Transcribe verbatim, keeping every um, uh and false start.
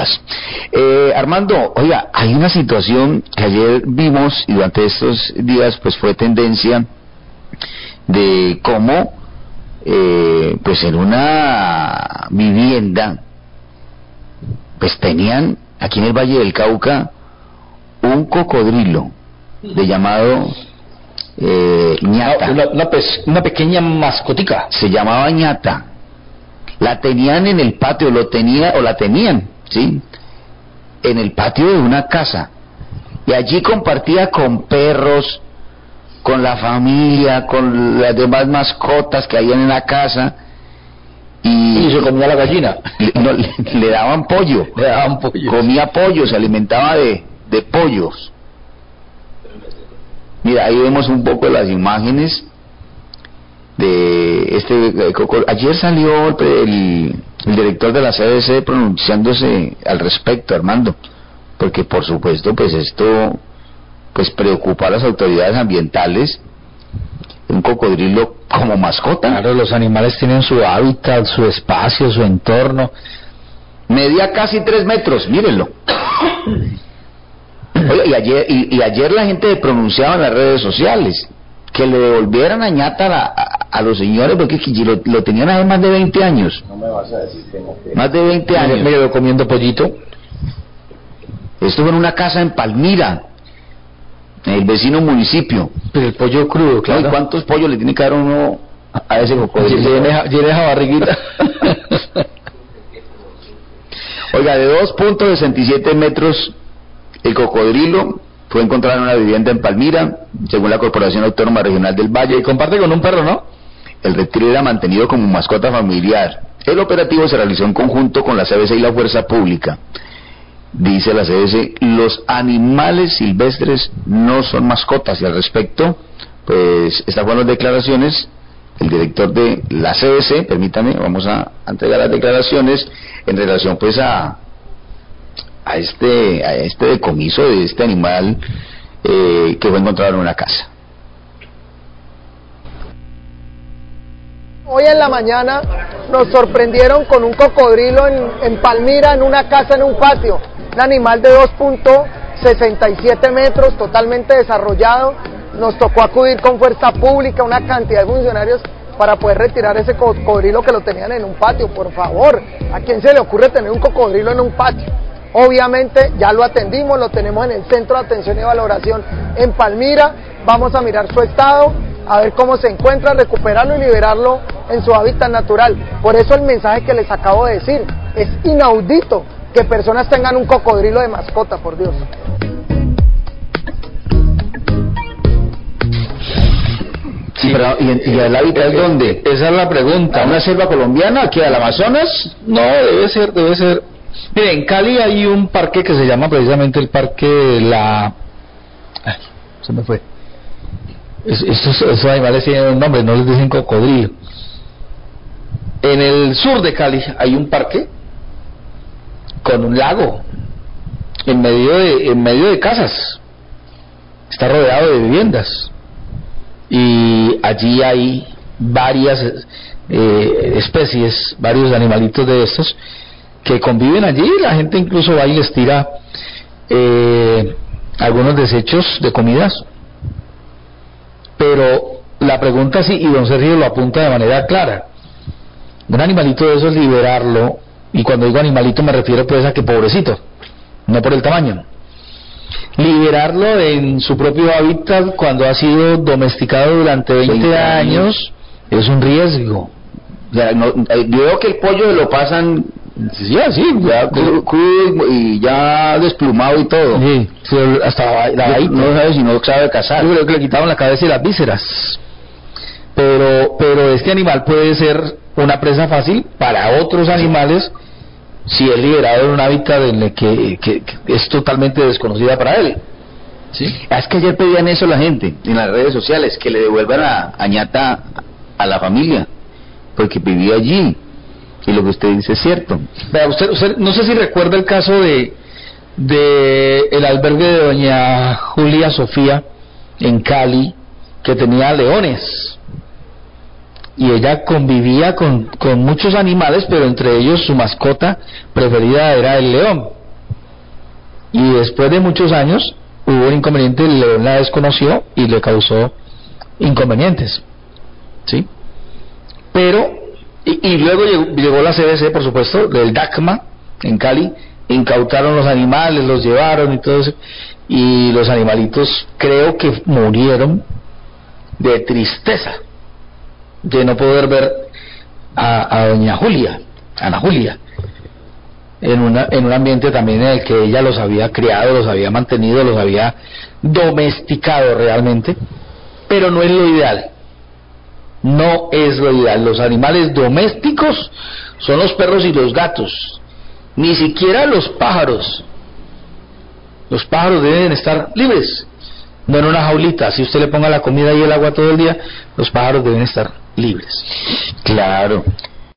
demás. Eh, Armando, oiga, hay una situación que ayer vimos y durante estos días pues fue tendencia de cómo eh, pues en una vivienda pues tenían aquí en el Valle del Cauca un cocodrilo de llamado eh, ñata. Una, una, pe- una pequeña mascotica. Se llamaba ñata. La tenían en el patio, lo tenía o la tenían, ¿sí? En el patio de una casa. Y allí compartía con perros, con la familia, con las demás mascotas que habían en la casa. Y, y se comía la gallina. Le, no, le, le daban pollo. Le daban pollo. Comía pollo, se alimentaba de, de pollos. Mira, ahí vemos un poco las imágenes de este coco. Ayer salió el, el, el director de la C D C pronunciándose al respecto, Armando, porque por supuesto pues esto pues preocupa a las autoridades ambientales. Un cocodrilo como mascota. Claro, los animales tienen su hábitat, su espacio, su entorno. Medía casi tres metros, mírenlo. Oye, y ayer y, y ayer la gente pronunciaba en las redes sociales que le devolvieran a ñata a, a, a los señores, porque lo, lo tenían hace más de veinte años. No me vas a decir que no. Más de veinte años. Me quedo comiendo pollito. Esto fue en una casa en Palmira, en el vecino municipio. Pero el pollo crudo, claro. ¿Y cuántos pollos le tiene que dar uno a ese cocodrilo? Llena esa barriguita. Oiga, de dos punto sesenta y siete metros, el cocodrilo fue encontrado en una vivienda en Palmira, según la Corporación Autónoma Regional del Valle. Y comparte con un perro, ¿no? El reptil era mantenido como mascota familiar. El operativo se realizó en conjunto con la C B C y la Fuerza Pública. Dice la C B C, los animales silvestres no son mascotas, y al respecto, pues, estas fueron las declaraciones. El director de la C B C, permítame, vamos a entregar las declaraciones en relación pues a a este a este decomiso de este animal eh, que fue encontrado en una casa. Hoy en la mañana nos sorprendieron con un cocodrilo en, en Palmira, en una casa, en un patio. Un animal de dos punto sesenta y siete metros, totalmente desarrollado. Nos tocó acudir con Fuerza Pública, una cantidad de funcionarios para poder retirar ese cocodrilo que lo tenían en un patio. Por favor, ¿a quién se le ocurre tener un cocodrilo en un patio? Obviamente ya lo atendimos, lo tenemos en el Centro de Atención y Valoración en Palmira. Vamos a mirar su estado, a ver cómo se encuentra, recuperarlo y liberarlo en su hábitat natural. Por eso el mensaje que les acabo de decir, es inaudito que personas tengan un cocodrilo de mascota, por Dios. Sí, pero ¿y, y el hábitat es dónde? Esa es la pregunta. ¿Una selva colombiana, aquí al Amazonas? No, debe ser, debe ser. Mire, en Cali hay un parque que se llama precisamente el Parque de la... Ay, se me fue. Es, estos, esos animales tienen un nombre, no les dicen cocodrilo. En el sur de Cali hay un parque con un lago en medio de, en medio de casas. Está rodeado de viviendas. Y allí hay varias eh, especies, varios animalitos de estos que conviven allí. La gente incluso va y les tira eh, algunos desechos de comidas. Pero la pregunta sí, y don Sergio lo apunta de manera clara, un animalito de esos liberarlo, y cuando digo animalito me refiero pues a que pobrecito, no por el tamaño, liberarlo en su propio hábitat cuando ha sido domesticado durante veinte años es un riesgo. Ya, no, eh, yo veo que el pollo lo pasan sí, así, ya crudo cru, y ya desplumado y todo. Sí, sí, hasta la, ahí no sabe si no sabe cazar. Yo creo que le quitaron la cabeza y las vísceras. Pero, pero este animal puede ser una presa fácil para otros animales si es liberado en un hábitat en el que, que, que es totalmente desconocida para él. ¿Sí? Es que ayer pedían eso la gente en las redes sociales, que le devuelvan a, a ñata a la familia, porque vivía allí, y lo que usted dice es cierto. Vea, usted, usted no sé si recuerda el caso de, de el albergue de doña Julia Sofía en Cali, que tenía leones. Y ella convivía con, con muchos animales, pero entre ellos su mascota preferida era el león. y después de muchos años hubo un inconveniente, el león la desconoció y le causó inconvenientes, ¿sí? Pero, y, y luego llegó, llegó la C B C, por supuesto, del DACMA en Cali, incautaron los animales, los llevaron y todo eso, y los animalitos creo que murieron de tristeza de no poder ver a, a doña Julia, Ana Julia, en, una, en un ambiente también en el que ella los había criado, los había mantenido, los había domesticado realmente, pero no es lo ideal, no es lo ideal. Los animales domésticos son los perros y los gatos, ni siquiera los pájaros. Los pájaros deben estar libres, no en una jaulita. Si usted le ponga la comida y el agua todo el día, los pájaros deben estar libres. Claro.